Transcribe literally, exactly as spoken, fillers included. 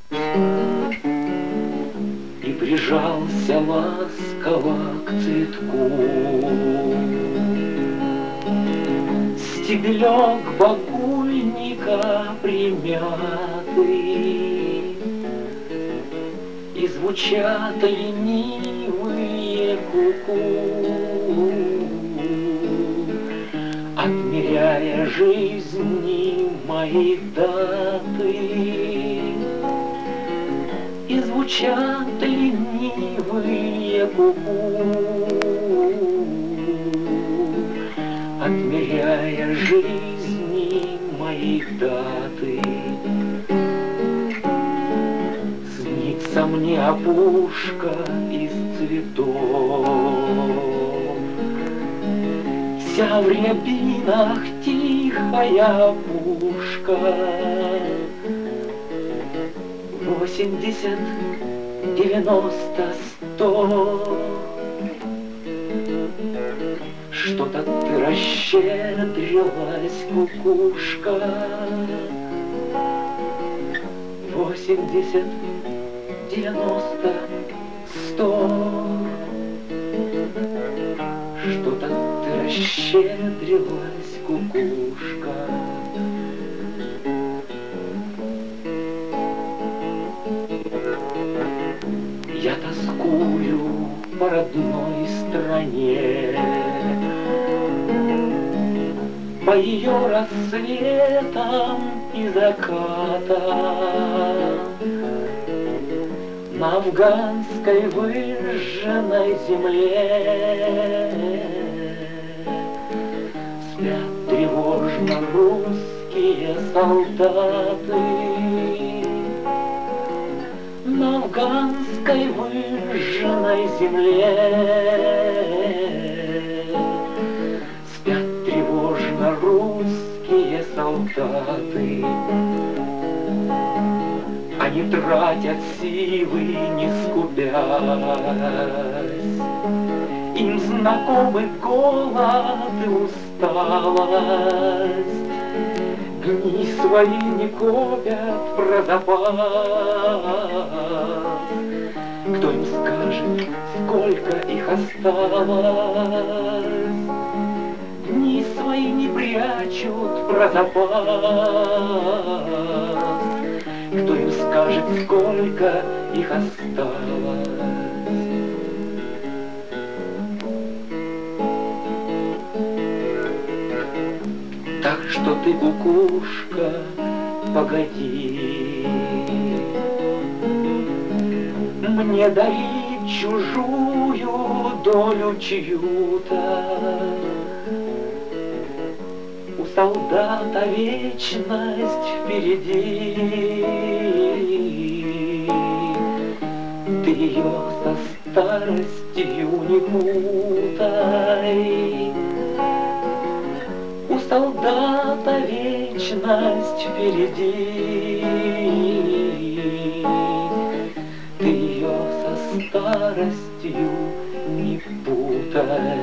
И прижался ласково к цветку. Стебелек бакульника примятый, и звучат ленивые ку-ку, отмеряя жизни мои даты. И звучат ленивые ку-ку, отмеряя жизни мои даты. Снится мне опушка из цветов, вся в рябинах тихая пушка. Восемьдесят, девяносто, сто. Что-то ты расщедрилась, кукушка. Восемьдесят, девяносто, сто. Что-то ты расщедрилась, кукушка. Я тоскую по родной стране, по ее рассветам и закатам, на афганской выжженной земле спят тревожно русские солдаты. На афганской выжженной земле спят тревожно русские солдаты. Они тратят силы, не скупясь. Им знакомы голод и усталость. Дни свои не копят про запас. Кто им скажет, сколько их осталось? Дни свои не прячут про запас. Кто им скажет, сколько их осталось? Так что ты, кукушка, погоди, мне дарить чужую долю чью-то. У солдата вечность впереди, ты ее со старостью не путай. У солдата вечность впереди, ты ее со старостью не путай.